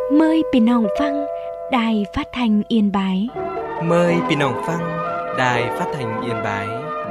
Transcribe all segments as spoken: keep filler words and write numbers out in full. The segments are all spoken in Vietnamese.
Mờiพี่น้องฟัง Đài Phát thanh Yên Bái. Mời พี่น้องฟัง Đài Phát thanh Yên Bái.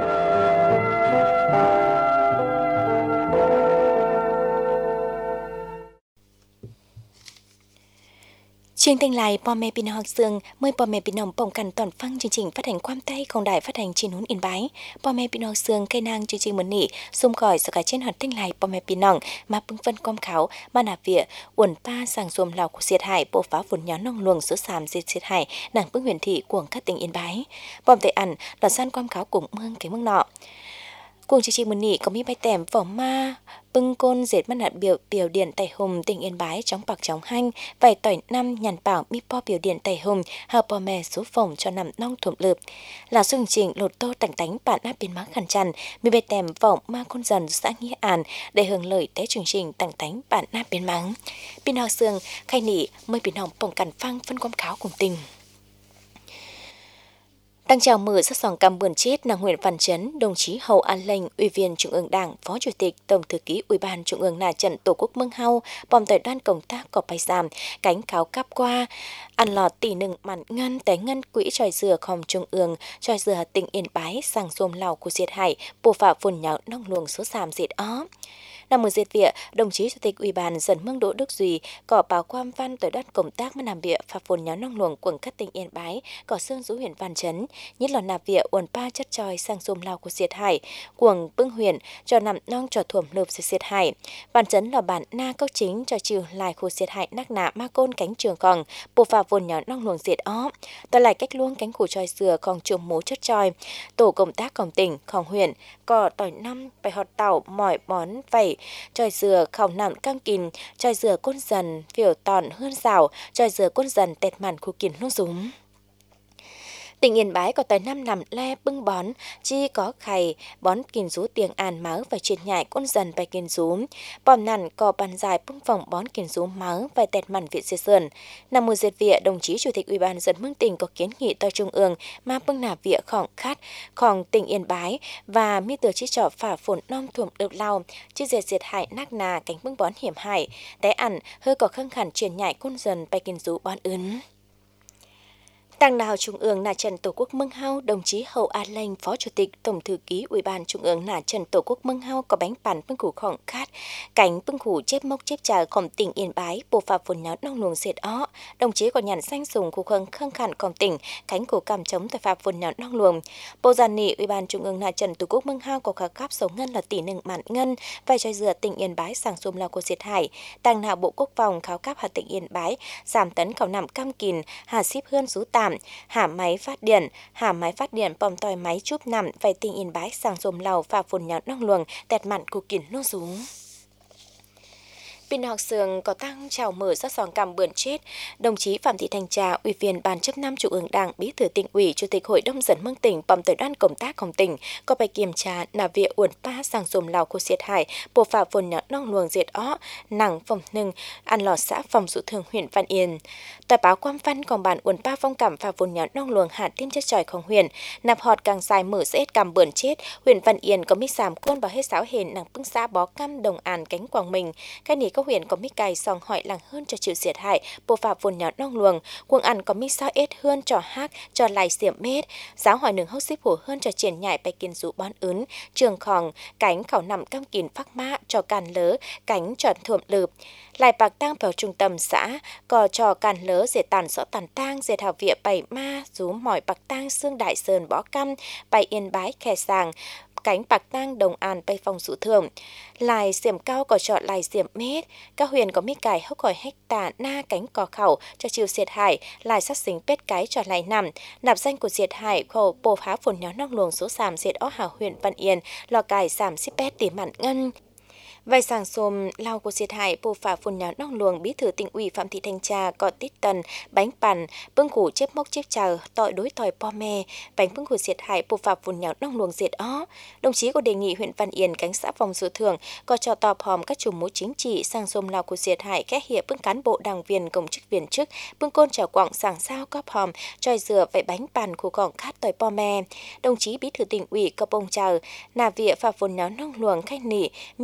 Chương trình lạiพ่อแม่พี่น้องฮักเสืองเมื่อพ่อแม่พี่น้องป้องกันตอนฟังจริงๆphát hànhความใต้ของđài phát hành trên nún Yên Bái พ่อแม่พี่น้องเสืองcây nangจริงๆมื้อนี้ซุ่มก่อยสกายเช่นหัดติ้งlạiพ่อแม่พี่น้องมาปึ้งphânความเขามาหนาเวียอ้วนป้าสั่งสวมเหล่าcủaเสียหายโปฟ้าฝนย้อนน้องหลวงsốสามเสียหายหนังปึ้งหuyền thị của các tỉnh Yên Bái ป้อมแต่อันหลอดสั้นความเขาcùngเมืองcáiเมืองนอcuồng chương trìnhมื้อนี้ก็มีใบแต้มฝอมา pưng côn dệt mắt hạt biểu biểu điện tại hùng tỉnh Yên Bái trong bạc trong hanh vài tỏi năm nhàn bảo mi po biểu điện tại hùng hợp po mè số phòng cho nằm nong thuộm lợp là chương trình lột tô tảnh tánh bạn áp biến mắc khăn chăn mi bề tèm vọng ma con dần xã nghĩa an để hưởng lợi té chương trình tảnh tánh bạn áp biến mắng pin hào xương khai nỉ mới pin hồng bồng cằn phăng phân quam kháo cùng tình. Đang chào mừng sát sòng cam vườn chết nàng huyện Văn Chấn, đồng chí Hầu An Lệnh, Ủy viên Trung ương Đảng, Phó Chủ tịch, Tổng thư ký Ủy ban Trung ương Nà Trận Tổ quốc Mương Hau, bòm tại đoan công tác cọp bài giảm, cánh kháo cáp qua, ăn lọt tỷ nừng mặn ngân té ngân quỹ tròi dừa khom Trung ương, tròi dừa tỉnh Yên Bái, sang xôm lào của diệt hải, bù phạ phun nhạo nong luồng số sàm diệt ó. Năm mừng diệt viện, đồng chí Chủ tịch Ủy ban dần Mương Đỗ Đức Duy có báo quan văn tới đoan công tác mà làm việc phá phồn nháo nong luồng quần các tỉnh Yên Bái, có xương rú huyện Văn Chấn, nhất là nạp viện uẩn pa chất tròi sang xôm lao của diệt hải, quần bưng huyện cho nằm nong cho thuẩm lợp diệt hải. Văn Chấn là bản na cốc chính cho trừ lại khu diệt hải nắc nạ ma côn cánh trường còn, bộ phá phồn nháo nong luồng diệt ó. Tôi lại cách luôn cánh khu tròi dừa còn trường mố chất tròi, tổ công tác còn tỉnh, còn huyện, có tỏi năm, bài họt tàu, mỏi bón, vẩy, tròi dừa khảo nặng căng kín, tròi dừa côn dần phiểu tòn hơn rào, tròi dừa côn dần tẹt màn khu kín luôn rúm. Tỉnh Yên Bái có tới năm nằm le bưng bón, chi có khay, bón kín rú tiếng an máu và triệt nhại côn dần bài kín rú. Bòm nằn có bàn dài bưng phòng bón kín rú máu và tẹt màn viện diệt sườn. Năm mùa diệt viện, đồng chí Chủ tịch Ủy ban dân Mương tỉnh có kiến nghị tới Trung ương mà bưng nà viện khỏng khát, khỏng tỉnh Yên Bái và mi tờ chi trọ phả phồn non thuồng ợp lao, chi diệt diệt hại nác nà cánh bưng bón hiểm hại, té ẩn hơi có khăng khẳng triệt nhại côn dần bài kín rú bón ướn. Tàng đào Trung ương Nà Trận Tổ quốc Mương Hau, đồng chí Hầu An Lệnh, Phó Chủ tịch, Tổng thư ký Ủy ban Trung ương Nà Trận Tổ quốc Mương Hau có bánh bàn bưng củ khỏng khát, cánh bưng củ chép mốc chép trà khom tỉnh Yên Bái, bộ phà phồn nháo nong luồng diệt ó. Đồng chí có nhàn xanh sùng khu khâng khăng khẳng khom tỉnh, cánh củ cằm chống tội phạm phồn nháo nong luồng. Bộ giàn nị Ủy ban Trung ương Nà Trận Tổ quốc Mương Hau có khá cáp số ngân là tỷ nừng mạn ngân, vài tròi dừa tỉnh Yên Bái sang xôm lao của diệt hải. Tàng nào Bộ Quốc phòng kháo cáp hà tỉnh Yên Bái, giảm tấn khảo nằm cam kìn, hà ship hơn rú tạm, hà máy phát điện, hà máy phát điện bom tòi máy chúp nằm vài tỉnh Yên Bái sang xôm lào phà phồn nháo nong luồng tẹt mặn cụ kín nô rúng. Pin học sường có tăng chào mở sát sòng cam bươn chết, đồng chí Phạm Thị Thanh Trà, Ủy viên Ban chấp năm Trung ương Đảng, Bí thư Tỉnh ủy, Chủ tịch Hội đồng dân Mương tỉnh, bòm tới đoan công tácของtỉnh, có bài kiểm tra nà viện uẩn pa sang xôm lào khu diệt hải, bộ phà phồn nháo nong luồng diệt ó, nặng phòng nưng, ăn lọt xã phòng dụ thường huyện Văn Yên. Tòa báo quan văn còn bản uẩn pa phong cảm phà phồn nháo nong luồng hạ tiêm chất tròiของhuyện, nạp họt càng dài mở rết cam bươn chết, huyện Văn Yên có mít sàm quân bảo hết sáo hền nặng bưng xã bó cam đồng an cánh Quảng Bình, cái này có huyện có mít cày sòng hỏi làng hơn cho chịu diệt hại, bộ phà phồn nháo nong luồng, cuồng ăn có mít sao ết hơn cho hát, cho lại xiểm mết, giáo hỏi nương hốc xíp hổ hơn cho triển nhại bài kiên dụ bón ướn, trường khòng, cánh khảo nằm cam kín phác mã, cho càn lớ, cánh tròn thuộm lợp. Lại bạc tang vào trung tâm xã, có cho càn lớ dệt tàn rõ tàn tang, dệt hào vịa bày ma, rú mỏi bạc tang xương đại sơn bó căm, bày Yên Bái khe sàng, cánh bạc tang đồng an bay phong dụ thường. Lại xiểm cao có chọn lại xiểm mết, các huyền có mít cải hốc khỏi hách tà na cánh cò khẩu cho chiều diệt hải, lại sát xính pết cái cho lại nằm, nạp danh của diệt hải khổ bồ phá phồn nháo nong luồng số sàm diệt ó hào huyện Văn Yên, lò cải giảm xíp pét tỉ mặn ngân. Vài sàng xôm lao của diệt hại bồ phả phồn nháo nong luồng Bí thư Tỉnh ủy Phạm Thị Thanh Trà có tít tần bánh bàn bưng củ chép mốc chép trà tội đối tỏi po me bánh bưng củ diệt hại bồ phả phồn nháo nong luồng diệt ó. Đồng chí có đề nghị huyện Văn Yên cánh xã phòng dự thường có cho tọp hòm các chủ mối chính trị sang xôm lao của diệt hại các hiệp bưng cán bộ đảng viên công chức viên chức bưng côn trào quảng sàng sao cóp hòm tròi dừa vậy bánh bàn khu gọng khát tỏi po me. Đồng chí Bí thư Tỉnh ủy có bông trà nà vịa phả phồn nháo nong luồng khách nỉ mi từa có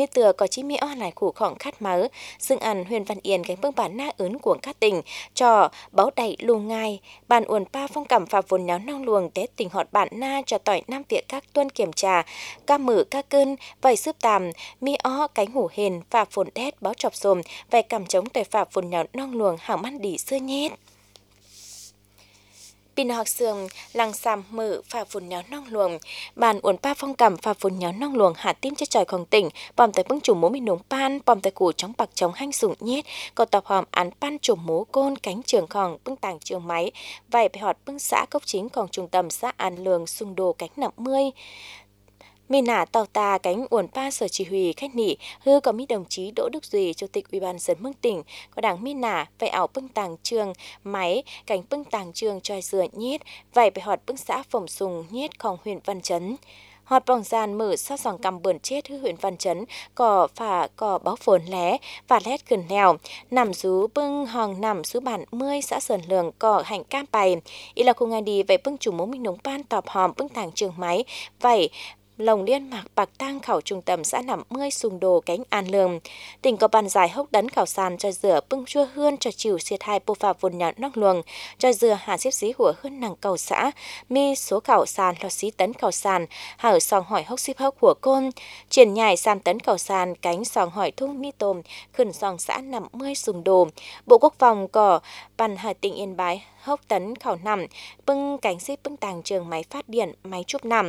có chí mi o lại khủ khỏng khát máu dương ăn huyền Văn Yên cánh bưng bản na ướn của các tỉnh cho báo đầy lù ngai bàn uồn pa phong cảm và vốn nháo nong luồng té tỉnh họt bản na cho tỏi nam việc các tuân kiểm tra ca mở ca cơn vầy sướp tàm mi o cánh hủ hền và phồn đét báo chọc xồm về cầm chống tội phạm vốn nháo nong luồng hảo man đỉ xưa nhét. Pin học sườn lăng xàm mở phà phun nháo nong luồng bàn uốn pa phong cầm phà phun nháo nong luồng hạ tim cho trời không tỉnh bom tới bưng chủ mố mình nướng pan bom tới củ trong bạc chống hanh sủng nhét còn tập hòm án pan chủ mố côn cánh trường khòng bưng tàng trường máy vậy phải họt bưng xã cốc chính còn trung tâm xã An Lương xung đồ cánh nặng mươi mi nả tàu tà cánh uồn pa sở chỉ huy khách nỉ hư có mi đồng chí Đỗ Đức Duy chủ tịch Ủy ban dân mương tỉnh có đảng mi nả vậy ảo bưng tàng trường máy cánh bưng tàng trường tròi dừa nhét vậy phải họt bưng xã Phổng Sùng nhétของhuyện Văn Chấn họt bỏng gian mở sát dòng cầm bờn chết hư huyện Văn Chấn cỏ phả cỏ báo phồn lé và lét gần lèo nằm rú bưng hòn nằm rú bản mươi xã Sơn Lường cỏ hành cam bày ý là khu ngày đi vậy bưng chủ mố mình nống ban tọp hòm bưng tàng trường máy vậy lồng liên mạc bạc tang khảo trung tâm xã nằm mươi sùng đồ cánh An Lương tỉnh có bàn giải hốc đấn khảo sàn cho dừa bưng chua hươn cho chiều xiết hai bô phà vốn nhọn nóc luồng cho dừa hà xếp xí hủa hơn nàng cầu xã mi số khảo sàn lo xí tấn khảo sàn hở sòng hỏi hốc xíp hốc của côn triển nhài sam tấn khảo sàn cánh sòng hỏi thung mi tôm khẩn sòng xã nằm mươi sùng đồ bộ quốc phòng có bàn hải tỉnh Yên Bái hốc tấn khảo nằm bưng cánh xíp bưng tàng trường máy phát điện máy chúp nằm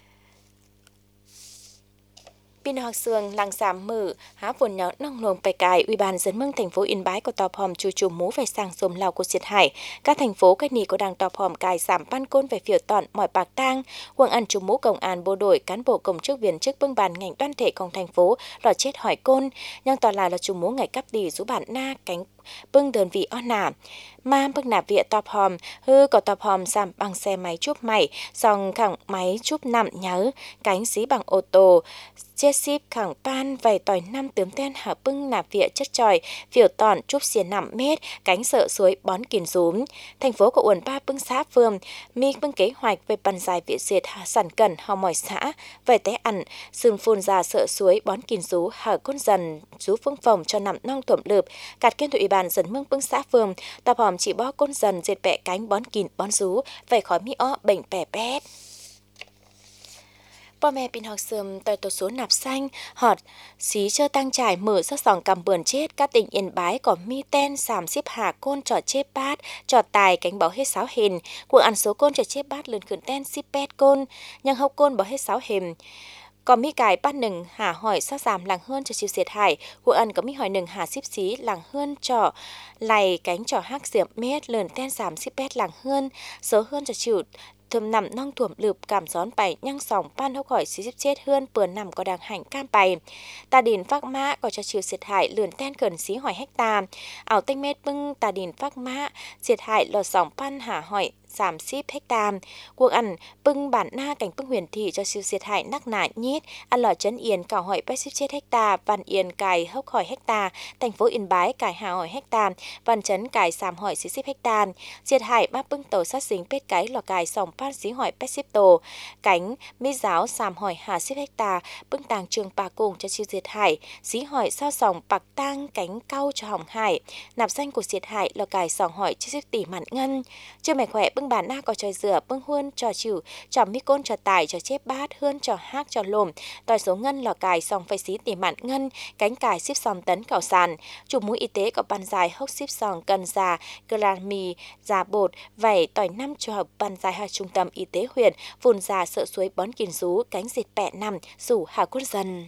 Pin học sườn lăng giảm mở há vốn nháo nong luồng bày cài Ủy ban dân mương thành phố Yên Bái có tọp hòm chu chu mú về sang xôm lào của Diệt Hải các thành phố cách nì có đang tọp hòm cài giảm ban côn về phiểu tọn mọi bạc tang quang ăn chu mú công an bộ đội cán bộ công chức viên chức bưng bàn ngành đoàn thể công thành phố lọt chết hỏi côn nhưng tòa là là chu mú ngày cấp đi rú bản na cánh bưng đơn vị on nả mà bưng nạp viện tọp hòm hư có tọp hòm giảm bằng xe máy chúp mày song khẳng máy chúp nằm nhớ cánh xí bằng ô tô chết ship khẳng pan vầy tỏi năm tướm ten hạ bưng nạp viện chất tròi phiểu tòn chúp xiên nằm mét cánh sợ suối bón kiền rúm thành phố có uẩn ba bưng xã phường mi bưng kế hoạch về bàn dài viện diệt sản cẩn hò mỏi xã về té ăn sừng phun ra sợ suối bón kiền rú hở côn dần rú phương phòng cho nằm nong thuẩm lượp cạt kiên ủy ban dần mương bưng xã phường tập hòm chỉ bó côn dần diệt bẹ cánh bón kìn bón rú về khỏi mi o bệnh bẻ bét Bò mẹ pin học sườm tỏi tổ số nạp xanh họt xí chơ tăng trải mở sát sòng cầm bườn chết các tỉnh Yên Bái có mi ten sàm xếp hạ côn trò chếp bát trò tài cánh báo hết sáu hình cuộc ăn số côn trò chếp bát lươn khẩn ten xếp pet côn nhưng hậu côn báo hết sáu hình còn mi cài bát nừng hả hỏi sát giảm làng hơn cho chiều Diệt Hải cuộc ăn có mi hỏi nừng hả xếp xí làng hơn trò lầy cánh trò hắc diệp mét lươn ten sàm xếp pet làng hơn số hơn cho chiều thơm nằm nong thuẩm lượp cảm gión bày nhăng sòng pan hốc hỏi xí xếp chết hơn bừa nằm có đang hành cam bày tà đền phác mã có cho chiều Diệt Hải lươn ten cẩn xí hỏi hecta ảo tinh mét bưng tà đền phác mã Diệt Hải lọt sòng pan hả hỏi giảm ship hecta cuộc ăn bưng bản na cảnh bưng huyền thị cho siêu Diệt Hải nắc nả nhít ăn lò chấn yên cào hỏi bách ship chết hecta văn yên cài hốc hỏi hecta thành phố Yên Bái cài hà hỏi hecta văn chấn cài sàm hỏi xí ship hecta Diệt Hải ba bưng tàu sát dính pết cái lò cài sòng pan xí hỏi bách ship tổ cánh mi giáo sàm hỏi hà ship hecta bưng tàng trường bà cùng cho siêu Diệt Hải xí hỏi sao sòng bạc tang cánh cau cho hỏng hải nạp danh của Diệt Hải lò cài sòng hỏi chiếc ship tỷ mạn ngân chưa mày khỏe bưng bản na có trò dừa bưng huân trò chịu trò mi côn trò tài trò chép bát hơn trò hát trò lồm tỏi số ngân lò cài sòng phây xí tỉ mạn ngân cánh cài ship sòng tấn cảo sàn chủ mũi y tế có bàn dài hốc ship sòng cần già grammy già bột vảy tỏi năm cho hợp bàn dài hai trung tâm y tế huyện phun già sợ suối bón kiền rú cánh dịt bẹ nằm rủ hà cốt dần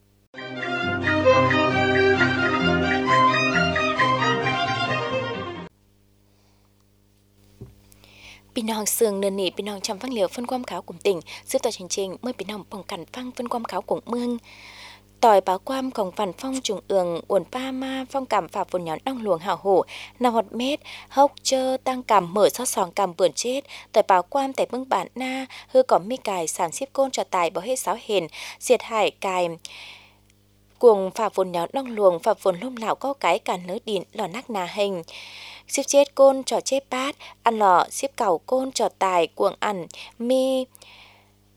Pin hong sườn nền nỉ pin hong trăm phăng liều phân quam kháo cùng tỉnh giúp tòa chương trình mới pin hong bỏng cản phăng phân quam kháo cùng mương tỏi báo quamของฝันphong trùng ương uẩn pa ma phong cảm phà vốn nhón đong luồng hảo hổ nằm hột mét hốc chơ tăng cảm mở sót sòng cảm bươn chết tỏi báo quam tại bưng bản na hư có mi cài sản xếp côn trò tài bảo hết sáu hền Diệt Hải cài cuồng phà vốn nhón đong luồng phà vốn lôm lão có cái cả nớ điện lò nắc nà hình xếp chết côn trò chết bát ăn lò xếp cầu côn trò tài cuồng ăn mi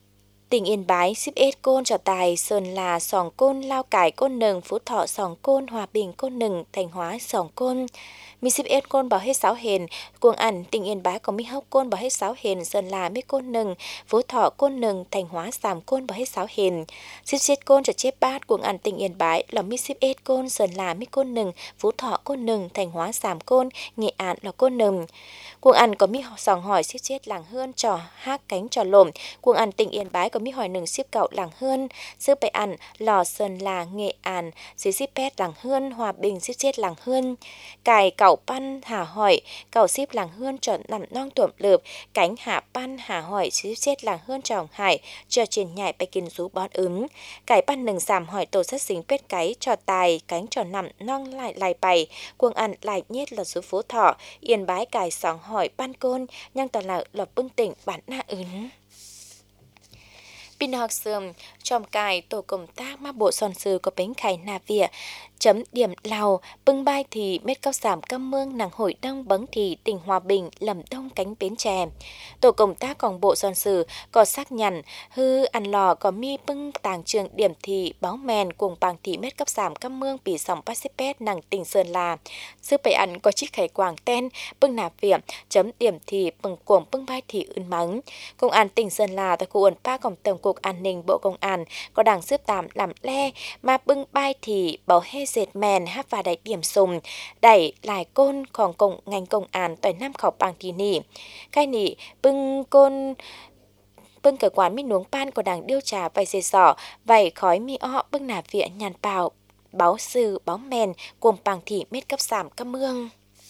Tỉnh Yên Bái ship ết côn trò tài Sơn là sòng côn Lao Cải côn nừng Phú Thọ sòng côn Hòa Bình côn nừng Thanh Hóa sòng côn mi ship ết côn bảo hết sáu hền cuồng ảnh tỉnh Yên Bái có mi hốc côn bảo hết sáu hền Sơn là mi côn nừng Phú Thọ côn nừng Thanh Hóa sàm côn bảo hết sáu hền ship ết côn trò chép bát cuồng ảnh tỉnh Yên Bái là mi ship ết côn Sơn là mi côn nừng Phú Thọ côn nừng Thanh Hóa sàm côn Nghệ An là côn nừng cuồng ảnh có mi sòng hỏi ship chết làng hơn trò hát cánh trò lồm cuồng ảnh tỉnh Yên Bái có mi hỏi nừng ship cậu làng hơn sư bày ảnh lò Sơn là Nghệ An xí ship pet làng hơn Hòa Bình ship chết làng hơn cài cậu pan hà hỏi cậu ship làng hơn trò nằm non tuộm lượp cánh hạ pan hà hỏi ship chết làng hơn trò hải trò trên nhảy bay kinh rú bón ứng cài pan nừng giảm hỏi tổ sát xính pet cái trò tài cánh trò nằm non lại lại bày cuồng ảnh lại nhiết là số Phú Thọ Yên Bái cài sóng hỏi pan côn nhang toàn là lập bưng tỉnh bản na ứng Pin học sườm trong cài tổ công tác ma bộ son sư có bánh khải nà vỉa chấm điểm lào bưng bai thì mét cao giảm cam mương nàng hội đông bấn thì tỉnh Hòa Bình lầm đông cánh bến chè tổ công tác còn bộ son sư có xác nhận hư ăn lò có mi bưng tàng trường điểm thì báo mèn cùng bằng thì mét cấp giảm cam mương bị sòng pasipet nàng tỉnh Sơn La sư bày ăn có chiếc khải quảng ten bưng nà vỉa chấm điểm thì bưng cuồng bưng bai thì ưn mắng công an tỉnh Sơn La tại khu ẩn pa cổng tổng cục an ninh bộ công an có đảng xếp tạm làm le mà bưng bai thì bảo he dệt mèn hát và đại điểm sùng đẩy lại cônของcông ngành công an tại Nam khảo bằng thì nỉ cái nỉ bưng côn bưng cơ quan mi nuống pan của đảng điều tra vài dây sỏ vài khói mi o bưng nà vỉa nhàn bào báo sư báo mèn cùng bằng thị mét cấp giảm cam mương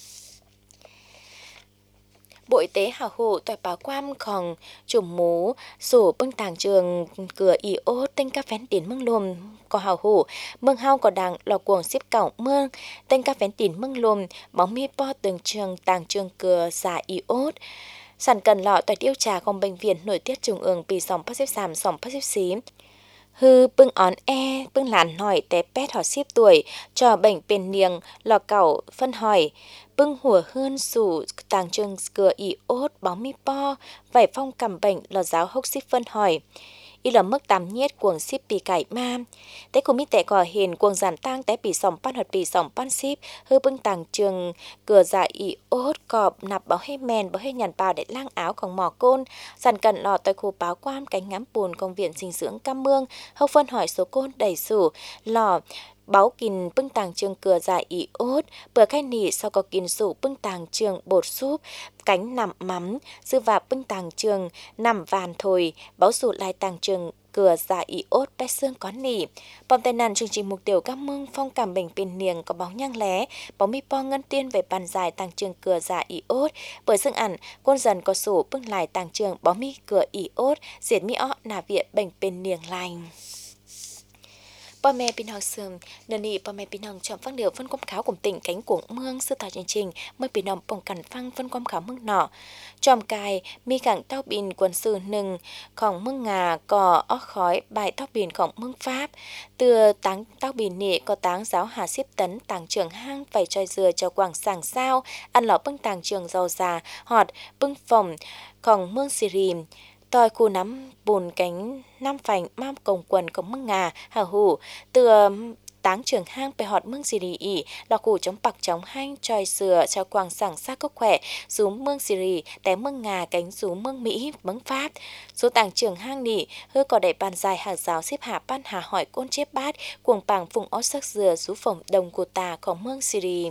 Bộ Y tế hào hủ tòa báo quan còn chùm mú sổ bưng tàng trường cửa y ô tên ca phén tín mương lùm có hào hủ mương hao có đảng lò cuồng xếp cổng mương tên ca phén tín mương lùm bóng mi po từng trường tàng trường cửa giả y ô sản cần lọ tòa điều traของbệnh viện nội tiết trung ươngปีสองพันสิบสาม สองพันสิบสี่hư bưng ón e bưng làn hỏi té pét họ ship tuổi cho bệnh bên niềng lò cẩu phân hỏi bưng hùa hơn sủ tàng trường cửa y ốt bóng mi po vải phong cầm bệnh lò giáo hốc ship phân hỏi y là mức tám nhiết cuồng ship bị cải ma tế cùng mi tệ cỏ hiền cuồng giản tang té bị sòng pan hợt bị sòng pan ship hư bưng tàng trường cửa dạ y ốt cọp nạp báo hay mèn báo hay nhàn bào để lang áo còn mỏ côn dàn cận lọ tại khu báo quan cánh ngắm bùn công viện dinh dưỡng cam mương hốc phân hỏi số côn đầy sủ lò báo kìn bưng tàng trường cửa dài y ốt bữa khai nỉ sau có kìn sủ bưng tàng trường bột súp cánh nằm mắm dư và bưng tàng trường nằm vàn thồi báo sủ lại tàng trường cửa dài y ốt bé xương có nỉ bom tai nạn chương trình mục tiêu các mương phong cảm bệnh bên niềng có báo nhang lé báo mi po ngân tiên về bàn dài tàng trường cửa dài y ốt bởi xương ảnh quân dần có sủ bưng lại tàng trường báo mi cửa y ốt diệt mi ó nà viện bệnh bên niềng lành Bà mẹ bình học sườn, nền nị bà mẹ bình học chọn phát điều phân công kháo cùng tỉnh cánh cuồng mương sư tàu chương trình mới bình học bồng cẩn phăng phân công kháo mương nọ. Tròm cài, mi cảng tao bình quân sư nừng, khổng mương ngà cò óc khói bài tao bình khổng mương pháp. Từ táng tao bình nị có táng giáo hà xếp tấn tàng trường hang vầy tròi dừa cho quảng sàng sao, ăn lọ bưng tàng trường giàu già, họt, bưng phòng, khổng mương xì rìm. Tòi khu nắm bùn cánh năm phành mam cổng quần cổng mương ngà hả hủ từ táng trường hangไปhọt mương xì rì ỉ là cụ chống bạc chống hanh tròi sửa cho quàng sảng sát cốc khỏe rúm mương xì rì té mương ngà cánh rúm mương Mỹ mương Pháp số tàng trường hang nỉ hư có đầy bàn dài hàng giáo xếp hạ ban hà hỏi côn chép bát cuồng bảng phùng ót sắc dừa rú phồng đồng của tà của mương xì rì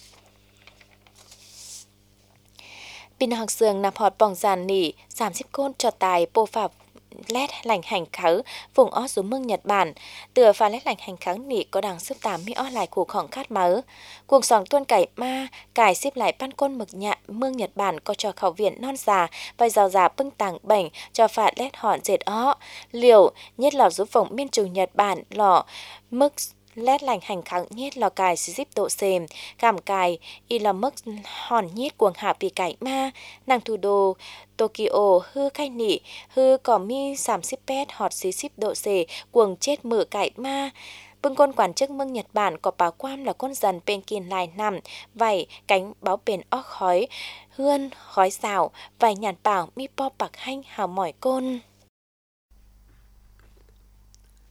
Pin học sườn nạp họt bỏng giàn nỉ giảm xếp côn cho tài bô phạm lét lành hành khứ vùng ót xuống mương Nhật Bản tựa pha lét lành hành khứ nỉ có đằng xếp tám mi ót lại khu khổng khát mớ cuồng sòng tuôn cải ma cải xếp lại ban côn mực nhạ mương Nhật Bản có cho khẩu viện non già và giàu già bưng tàng bệnh cho phạt lét hòn dệt ó liều nhất lò giúp phòng miên trùng Nhật Bản lò mức lét lành hành kháng nhiết lò cài xí díp độ xềm cảm cài y là mức hòn nhiết cuồng hạ bị cải ma nàng thủ đô Tokyo hư khai nỉ hư có mi giảm xíp pet họt xí xíp độ xề cuồng chết mở cải ma bưng côn quản chức mương Nhật Bản có báo quan là con dần bên kiên lại nằm vảy cánh báo bền óc khói hươn khói xào vài nhàn bảo mi po bạc hanh hào mỏi côn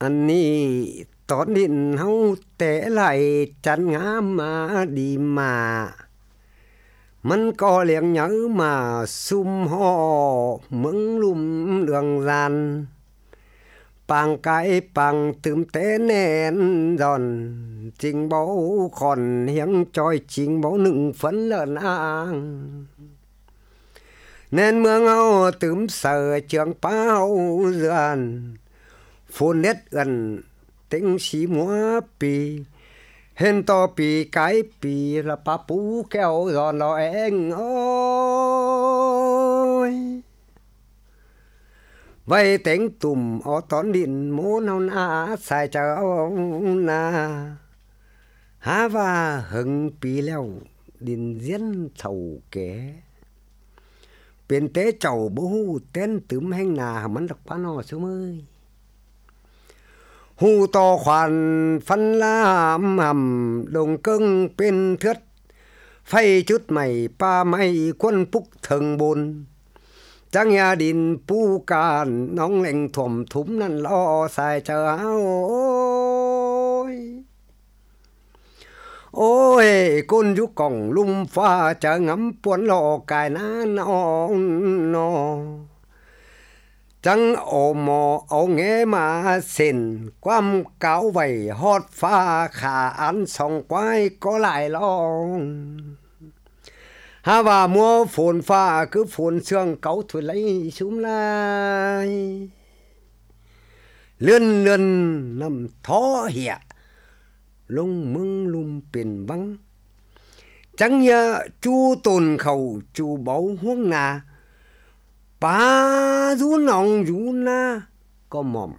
อันนี้ตอนดินเฮาแต่ไหลจันงามมาดีมามันก็เลี้ยงเหยอมาซุ่มห่อเมืองลุ่มเรืองรันปางไก่ปังตื่มเต้แน่นดอนจริงเบาขอนเฮียงจอยจริงเบาหนึ่งฝันเลินอ้างเน้นเมืองเอาตื่มเสือเจียงเป้าเรือนฝนเล็ดเอินติงสีมัวปีเห็นต่อปีไก่ปีละปะปูแก้วรอนรอเองโอ้ยไว้เต็งตุ่มเอาตอนดินโมนเอาหน้าใส่เจ้านาหาว่าหึงปีแล้วดินเย็นเท่าแก่เป็นเตเจ้าบ่ฮู้เต้นตึมแห่งนามันดอกพะนอซุมื้อหูต่อขวัญฟันลามหำลงกึ่งเป็นเทือดไฟจุดใหม่ป้าไม่ควนปุกถึงบนจังยาดินปูการน้องแหล่งถ่วมถุมนั่นล้อใส่เจ้าโอ้ยโอ้ยก้นยุกกล่องลุ่มฟ้าจะงำปวนหลอกกายน้านองนอจังโอมอเอาแงมาเส้นความเก่าไว้ฮอดฟ้าขาอันส่องไว้ก็หลายลองหาว่ามัวฝนฟ้าคือฝนเสื่องเก่าถุยไหลชุ่มลายเลื่อนเลื่อนน้ำท้อเหี่ยลงมึงลุมเป็นบังจังยาจูตนเขาจูเบาห่วงนาป้าดูน้องอยู่นะก็หม่อม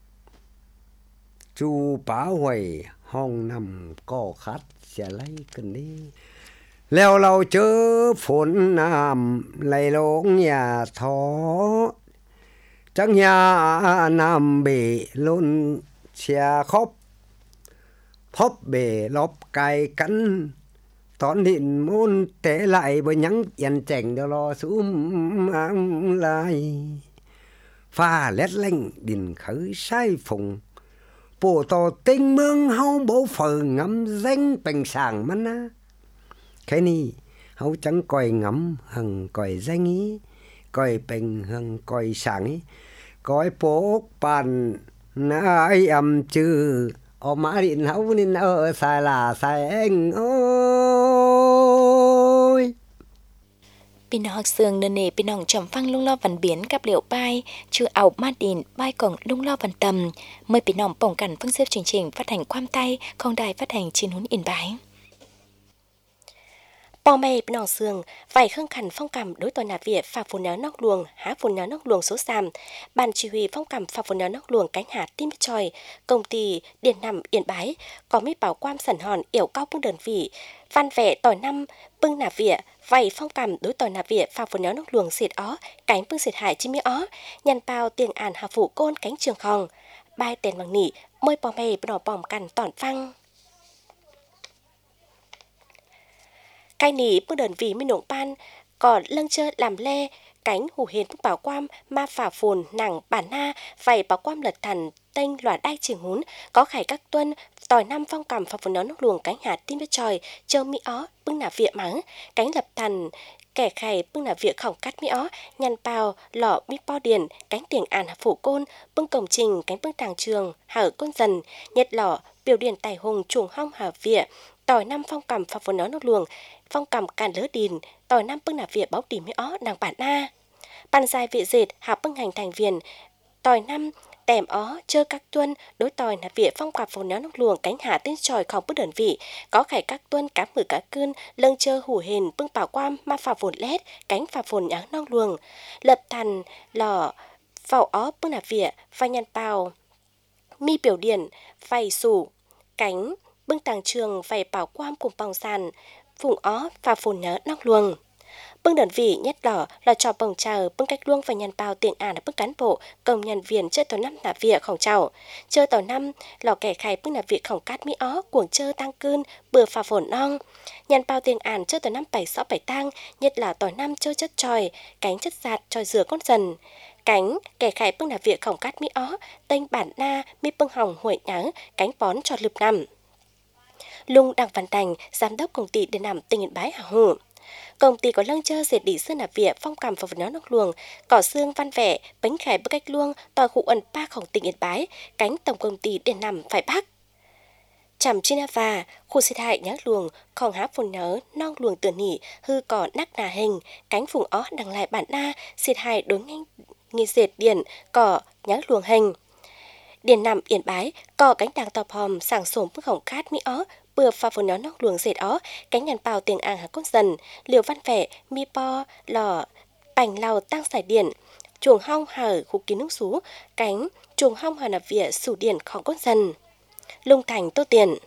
จูป้าไว้ห้องนำก็คัดเสียไหลกันนี้แล้วเราเจอฝนน้ำไหลลงอย่าท้อจังยาน้ำเบล้นเสียคบพบเบลบไก่กันตอนดินมุนเตะไหลบ่ยังยันแจ่งเดี๋ยวรอซุ่มอังไหลฟ้าเล็ดเล่งดินkhởi sai phùng bộ tò tinh mương hâu bố phờ ngắm danh bình sàng mắt na cái này hâu chẳng coi ngắm hằng coi danh ý coi bình hằng coi sàng ý coi bố bàn nãy âm chư ở má điện hâu nên ở xài là xài anh ôi พี่น้องเสืองเนเนพี่น้องจอมฟังลุงล่อวันเบียนกับเหลียวป้ายชื่อเอามาดินป้ายของลุงล่อวันตำเมื่อพี่น้องป้องกันฟังเสียบเฉียงๆฟัดแห่งความใต้ของได้ฟัดแห่งชินหุนอินบายปองแม่พี่น้องเสืองไฟเครื่องขันphong cầm đối tòa nhà Việt phá phồn nháo nóc luồng há phồn nháo nóc luồng số sàm ban chỉ huy phong cầm phá phồn nháo nóc luồng cánh hạt tim tròi công ty điện nằm yên bái có mấy bảo quan sẩn hòn yểu cao bưng đơn vị văn vẻ tỏi năm bưng nà Việt vầy phong cầm đối tòa nhà Việt phá phồn nháo nóc luồng xịt ó cánh bưng xịt hải chim mi ó nhằn bao tiền àn hà phủ côn cánh trường khòng bài tiền bằng nỉ môi pong mẹ bỏ bỏng cằn tỏn phăng cái nỉ bưng đơn vị mới nộn pan còn lâng chơ làm lê cánh hủ hiền bức bảo quam ma phả phồn nặng bản na vầy bảo quam lật thần tênh loạt đai trường hún có khải các tuân tỏi năm phong cầm phá phồn nháo nóc luồng cánh hạt tim với tròi chơ mi ó bưng nà Việt mắng cánh lập thần kẻ khải bưng nà Việt khổng cắt mi ó nhăn bao lọ mi po điền cánh tiền àn hạ phủ côn bưng cổng trình cánh bưng tàng trường hở côn dần nhật lọ biểu điển tài hùng chuồng hong hà Việt tỏi năm phong cầm phá phồn nháo nóc luồng phong cầm càn lỡ đìn tỏi năm bưng nà Việt báo tỉ mi ó nàng bản na bàn dài vị dệt hạ bưng hành thành viền tỏi năm tèm ó chơ các tuân đối tỏi nà Việt phong cầm phồn nháo nóc luồng cánh hạ tên tròi khòng bức đơn vị có khải các tuân cá mử cá cươn lâng chơ hủ hền bưng bảo quam ma phà phồn lét cánh phà phồn nháo nóc luồng lập thần lò phào ó bưng nà Việt và nhăn bào mi biểu điển vầy sủ cánh bưng tàng trường vầy bảo quam cùng bòng sàn vùng ó và phồn nháo nóc luồng bưng đơn vị nhất lỏ là trò bồng chờ bưng cách luông và nhàn bao tiền ả là bưng cán bộ công nhân viên chơi tàu năm nà Việt khổng chào chơi tàu năm lò kẻ khai bưng nà Việt khổng cát mi ó cuồng chơi tăng cơn bừa phà phồn nong nhàn bao tiền ản chơi tàu năm bảy sáu bảy tang nhất là tàu năm chơi chất tròi cánh chất giạt tròi rửa con dần cánh kẻ khải bưng nạp việc khổng cát mỹ ó tên bản na mi bưng hồng huệ nháng cánh bón cho lụp nằm Lung Đặng Văn Thành, giám đốc công ty điện nằm tỉnh Yên Bái Hà Hủ. Công ty có lăng chơ dệt đỉ xương nạp vỉa phong cầm và vật nó nóc luồng, cỏ xương văn vẻ, bánh khải bức cách luông, tòa khu ẩn ba khổng tỉnh Yên Bái, cánh tổng công ty điện nằm phải Bắc. Chằm China và khu xịt hại nhác luồng, khòng háp phồn nhớ, non luồng tựa nỉ, hư cỏ nắc nà hình, cánh phùng ó đằng lại bản na, xịt hại đối nhanh nghi dệt điện, cỏ nhác luồng hình. Điện nằm Yên Bái, cỏ cánh đàng tọp hòm, sảng sổm bức hổng khát mỹ ó, bừa pha phồn nhớ nóc luồng dệt ó, cánh nhàn bào tiếng àng hà cốt dần, liều văn vẻ, mi po, lò, bành lào tăng giải điện, chuồng hong hở khu kín nước xú, cánh chuồng hong hở nạp vỉa sủ điện khó cốt dần. Lung Thành Tô Tiền.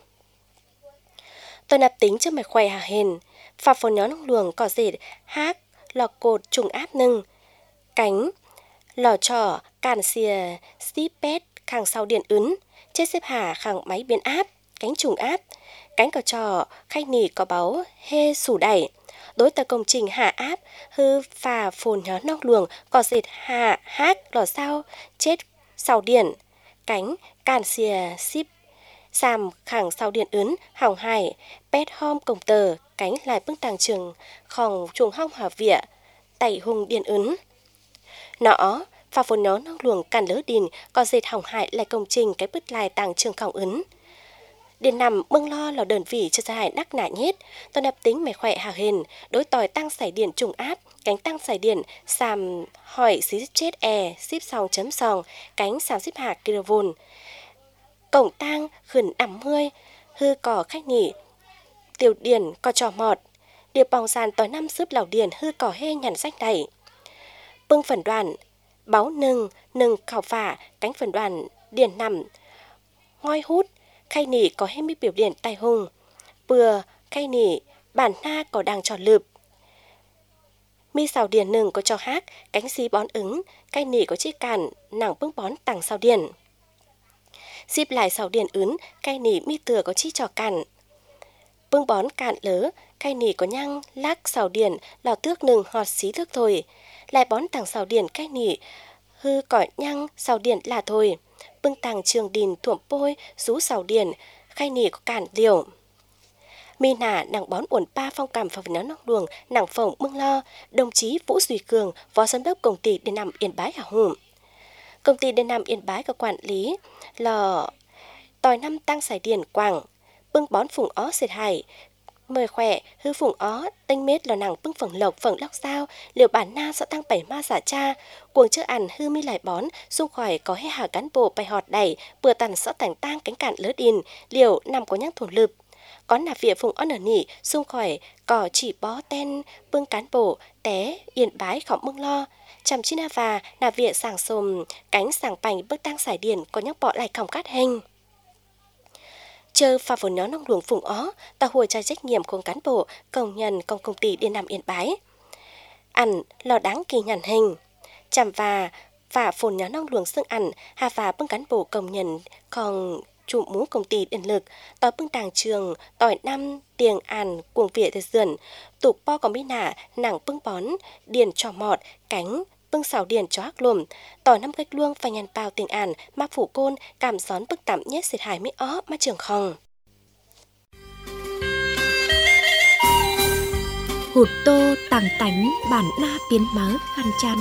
Tôi nạp tính cho mày khỏe hà hền, pha phồn nhớ nóc luồng cỏ dệt, hát, lò cột trùng áp nâng, cánh, lò trò, càn xìa, xíp pét, khang sau điện ứng, chết xếp hà khang máy biến áp, cánh trùng áp, cánh cỏ trò, khách nỉ có báu, hê sủ đẩy, đối tờ công trình hạ áp, hư phà phồn nhớ nóc luồng, cỏ dệt hạ, hát, lò sao, chết sau điện, cánh, càn xìa, xíp, xàm khẳng sau điện ứng, hỏng hải, pét hôm công tờ, cánh lại bức tàng trường, khòng chuồng hong hỏa vỉa, tẩy hùng điện ứng. Nó, pha phồn nhớ nóc luồng càn lỡ đình, có dệt hỏng hại lại công trình cái bức lại tàng trường khỏng ứng. Điện nằm mưng lo là đơn vị cho gia hải đắc nạ nhết, tôi nạp tính mày khỏe hà hền, đối tòi tăng giải điện trùng áp, cánh tăng giải điện, xàm hỏi xí chết e, xíp sòng chấm sòng, cánh xàm xíp hạ kV. Cổng tang khẩn ẩm mươi, hư cỏ khách nỉ, tiểu điển có trò mọt, điệp bòng sàn tối năm xướp lào điển hư cỏ hê nhằn sách đẩy. Bưng phần đoàn, báo nâng, nâng khảo phả, cánh phần đoàn, điển nằm, ngoi hút, khay nỉ có hê mi biểu điển tay hùng, bừa, khay nỉ, bản na có đang trò lượp. Mi xào điển nừng có cho hát, cánh xí bón ứng, khay nỉ có chiếc càn, nàng bưng bón tặng xào điển. Xíp lại xào điện ứng, cây nỉ mi từa có chi trò cạn. Bưng bón cạn lớ, cây nỉ có nhăng, lắc xào điện, lò tước nừng họt xí thước thôi. Lại bón tàng xào điện cây nỉ, hư cỏi nhăng, xào điện là thôi. Bưng tàng trường đình thuộm bôi, rú xào điện, cây nỉ có cạn liều. Mi nả nàng bón uẩn ba phong cảm và nó nóc luồng, nàng phồng mưng lo, đồng chí Vũ Duy Cường, phó giám đốc công ty điện nằm Yên Bái Hà Hủ. Công ty điện nằm Yên Bái có quản lý là tòi năm tăng giải điện quảng, bưng bón phùng ó xịt hải, mời khỏe, hư phùng ó, tinh mết là nàng bưng phẳng lộc phẳng lóc sao, liệu bản na sẽ tăng bảy ma giả cha, cuồng chữ ăn hư mi lại bón, xung khỏi có hết hà cán bộ bài họt đẩy, bừa tàn sẽ tàng tang cánh cạn lỡ đìn, liệu nằm có nhắc thổn lụp. Có nạp vỉa phùng ó nở nỉ, xung khỏi cỏ chỉ bó ten, bưng cán bộ, té, Yên Bái khỏng mưng lo. Chằm China và nạp vỉa sàng xồm, cánh sàng bành bức tăng giải điện có nhắc bỏ lại khỏng cát hình. Chờ pha phồn nhó nông luồng phùng ó, ta hồi tra trách nhiệm của cán bộ, công nhân công công ty điện nằm Yên Bái. Ăn lò đáng kỳ nhằn hình. Chằm và và phồn nhó nông luồng xương ăn, hà và bưng cán bộ công nhân còn chủ mũ công ty điện lực, tỏi bưng tàng trường, tỏi năm, tiền ăn, cuồng vỉa thời dườn, tục po có mỹ nả, nàng bưng bón, điền trò mọt, cánh, bưng xào điền cho hắc lùm, tỏi năm cách luông và nhàn bao tiền àn, ma phủ côn, cảm gión bức tạm nhét xịt hải mỹ ó, ma trường khòng. Hụt tô tàng tánh bản na biến mớ khăn chăn.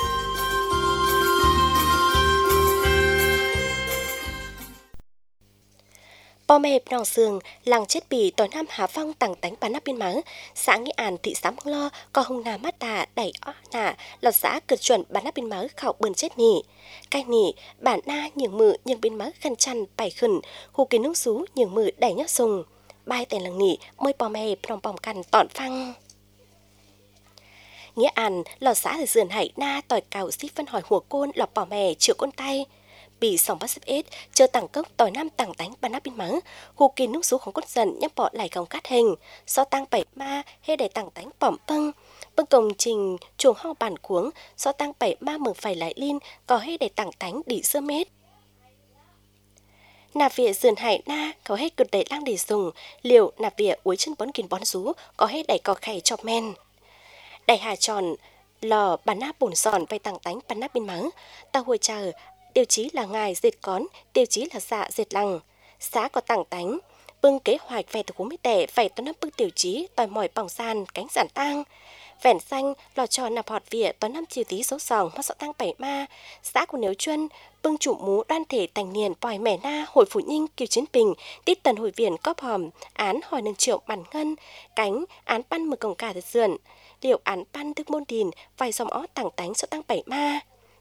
Bò mẹp nòng sườn, làng chết bì tỏi năm Hà Phong tàng tánh bán nắp biên mắng, xã Nghĩa An thị xã Măng Lo, có hung nà mắt tà đẩy ó nà, lọt xã cực chuẩn bán nắp biên mắng khảo bươn chết nỉ. Cái nỉ, bản na nhường mự nhường biên mắng khăn chăn bảy khẩn, khu kiến nông xú nhường mự đẩy nhóc sùng. Bài tên làng nỉ, môi bò mẹp nòng bòng cằn tọn phăng. Nghĩa An, lọt xã ở dườn hải na tỏi cào xíp phân hỏi hùa côn lọt bò mè triệu côn tay. Bị sòng bắt xếp ết, chờ tảng cốc tỏi năm tảng tánh bàn nắp biên mắng, khu kín nút số không cốt dần nhắc bỏ lại gòng cát hình, do tăng bảy ma hay để tảng tánh bỏm pâng, bưng công trình chuồng ho bản cuống, do tăng bảy ma mừng phải lại linh, có hay để tảng tánh đỉ sơ mết. Nạp vỉa dườn hải na có hay cực đẩy lang để dùng, liệu nạp vỉa uối chân bón kín bón rú, có hay đẩy cò khẻ chọc men. Đẩy hà tròn, lò bản na bổn giòn vay tàng tánh bản na bên mắng ta hồi chờ tiêu chí là ngài dệt cón tiêu chí là dạ dệt lằng xã có tàng tánh bưng kế hoạch về từ cú mấy tẻ phải toán năm bưng tiêu chí tòi mỏi bỏng san cánh giản tang vẻn xanh lò tròn nạp họt vỉa toán năm chiều tí số sòng mắt sợ tăng bảy ma xã của nếu chuyên bưng chủ mú đoan thể thành niên pòi mẻ na hội phụ ninh kiều chiến bình tít tần hội viện cóp hòm án hỏi nâng triệu bản ngân cánh án pan mực cổng cả thật dườn liệu án pan thức môn đìn vài dòng ó tảng tánh sợ tăng bảy ma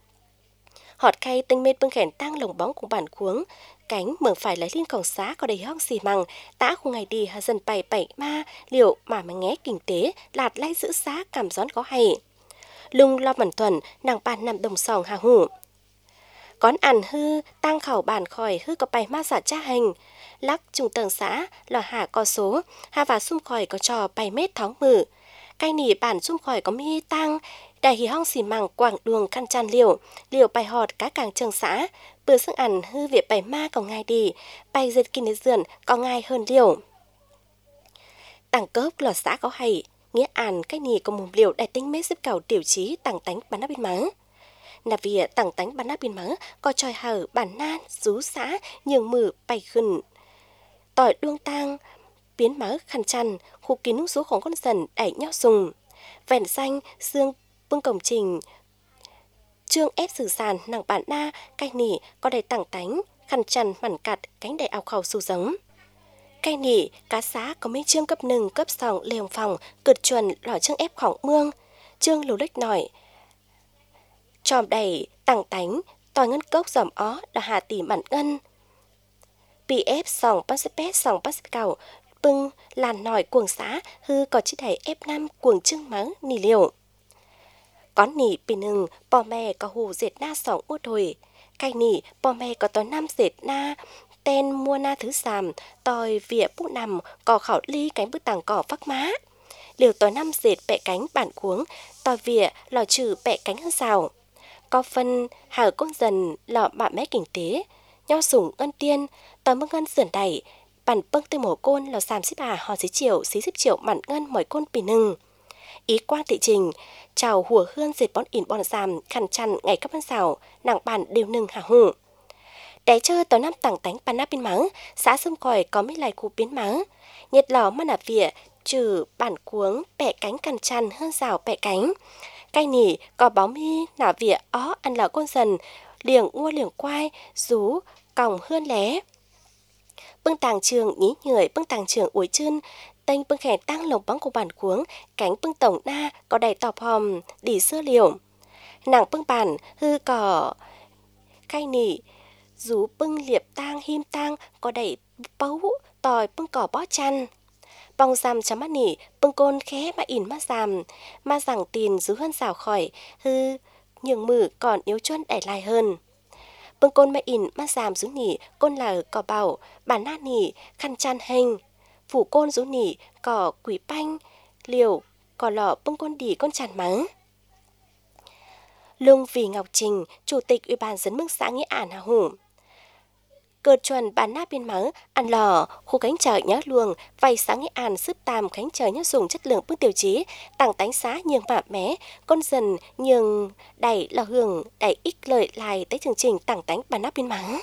họt khay tinh mê bưng khẻn tăng lồng bóng của bản cuống cánh mở phải lấy liên cổng xá có đầy hong xì mằng tã khu ngày đi hà dần bảy bảy ma liệu mà mà nghe kinh tế lạt lay giữ xá cảm gión có hay lung lo mẩn thuần nàng bàn nằm đồng sòng hà hủ con ăn hư tăng khẩu bản khỏi hư có bài ma giả cha hành lắc trung tầng xã lò hạ có số hà và xung khỏi có trò bài mét thóng mử cây nỉ bản xung khỏi có mi tăng đại hì hong xì mằng quảng đường căn chăn liều liều bài họt cá càng trường xã bữa sức ăn hư việc bài ma còn ngay đi bài dệt kinh tế dườn có ngay hơn liều tàng cớp lò xã có hay nghĩa ăn cái nỉ có một liều đại tinh mét xếp cầu tiểu chí tàng tánh bán nắp bên mắng nà vỉa tàng tánh bán nắp bên mắng có tròi hở bản nan rú xã nhường mử bài khẩn tỏi đuông tang biến máu khăn chăn khu kín sốของcon dần đẩy nhau dùng vẻn xanh xương bưng cổng trình trương ép sử sàn nàng bản na cay nỉ có đầy tảng tánh khăn chăn mảnh cặt cánh đầy áo khẩu su giống cay nỉ cá xá có mấy trương cấp nừng cấp sòng liềm phòng cực chuẩn lò trương ép khỏng mương trương lù lách nổi tròm đầy tảng tánh tòi ngân cốc giòm ó là hà tỷ mặn ngân bị ép sòng passpet sòng passpet cầu bưng làn nổi cuồng xã hư có chữ thầy ép năm cuồng trưng mắng nỉ liều có nỉ bình hừng bò mè có hù dệt na sòng út hồi cay nỉ bò mè có tối năm dệt na tên mua na thứ sàm tòi vỉa bút nằm có khảo ly cánh bức tàng cỏ vắc má liều tối năm dệt bẹ cánh bản cuống tòi vỉa lò trừ bẹ cánh hơn xào có phân hở con dần lọ bạ mé kinh tế nho sủng ngân tiên tòi mương ngân sườn đẩy bản bưng tư mổ côn lò sàm xếp à họ xí triệu xí xếp triệu mặn ngân mỏi côn bình hừng ý qua thị trình chào hùa hương dệt bón ỉn bón giảm khăn chăn ngày cấp văn xào nàng bản đều nừng hả hủ đáy chơi tàu năm tảng tánh bàn nắp bên mắng xã sông còi có mấy lại khu biến mắng nhiệt lò mà nạp vỉa trừ bản cuống bẹ cánh khăn chăn hơn rào bẹ cánh cay nỉ có báo mi nả vỉa ó ăn lò con dần liềng ua liềng quai rú còng hươn lé bưng tàng trường nhí nhười bưng tàng trường uối chân tênh bưng khẻ tăng lồng bóng của bản cuống cánh bưng tổng na có đầy tọp hòm đỉ sơ liều nàng bưng bản hư cỏ cay nỉ rú bưng liệp tang him tang có đầy bấu tòi bưng cỏ bó chăn bong giam chấm mắt nỉ bưng côn khé mà ỉn mắt giàm mà rằng tiền rú hơn xào khỏi hư nhường mử còn yếu chuân đẩy lại hơn bưng côn mà ỉn mắt giàm rú nỉ côn là cỏ bảo bản na nỉ khăn chăn hình phủ côn rú nỉ cỏ quỷ panh liều cỏ lọ bưng côn đỉ con chàn mắng Lung Vì Ngọc Trình chủ tịch ủy ban dân mương xã Nghĩa An Hà Hủ cợt chuẩn bản na biên mắng ăn lò khu cánh chợ nhớ luồng vay xã Nghĩa An sức tam cánh chợ nhớ dùng chất lượng bức tiêu chí tặng tánh xá nhường mạ mé con dần nhường đẩy là hưởng đẩy ích lợi lại tới chương trình tặng tánh bản na biên mắng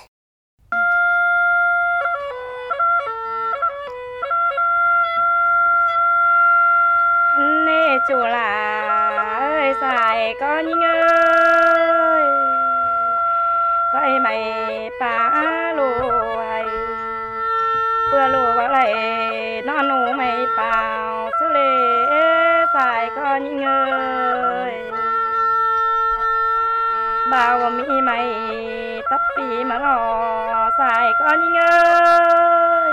nê chủ là ơi xài con nhinh ơi vậy mày phá lùi bữa lùi vào lại non nụ mày vào xử lý xài con nhinh ơi bao mỹ mày tấp bì mà lò xài con nhinh ơi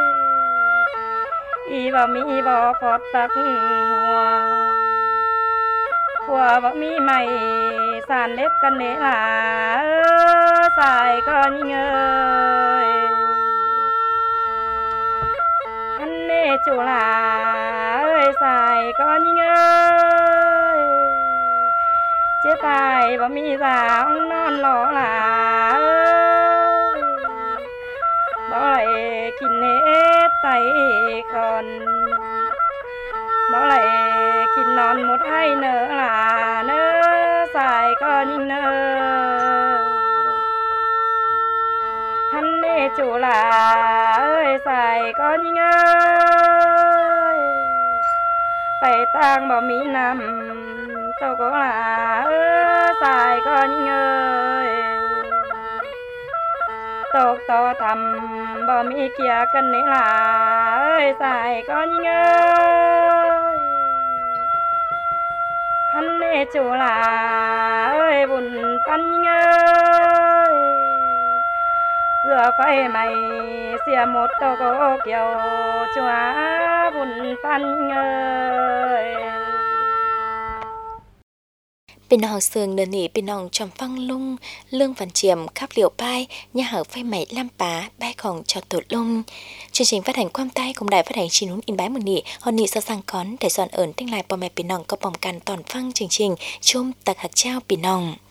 y vào mỹ vào phọt tắc hoa của vợ mi mày sàn nếp cân nế là xài con nhinh ơi anh nê chủ là ơi xài con nhinh ơi chế tài vợ mi già ông non ló là bỏ lại kín nế tay còn bỏ lại kín non một hai nữa là nữa nơ hắn nê chủ là ơi xài có những ơi phải tang bỏ mỹ nằm tôi có là ơi xài có những ơi tộc to thầm bỏ mỹ kia cần nấy là ơi xài có những ơi hắn nê chủ là ơi buồn pan ơi giờ phải mày xìa một tô có kiểu chua buồn pan ơi เป็นน้องเสืองเดินหนีเป็นน้องจอมฟังลุงเรื่องฝันเจียมขับเหลียวป้ายย่าหาไฟไหม้ล่ำป้าใบของชอตุดลุงchương trình phát hànhความใต้ของđài phát hành chi nhún in bái một nị hòn nị sa sang cón để soạn ẩn tiếng lại พ่อแม่พี่น้องก็ป้องกันตอนฟังจริงๆชมตักหักเจ้าพี่น้อง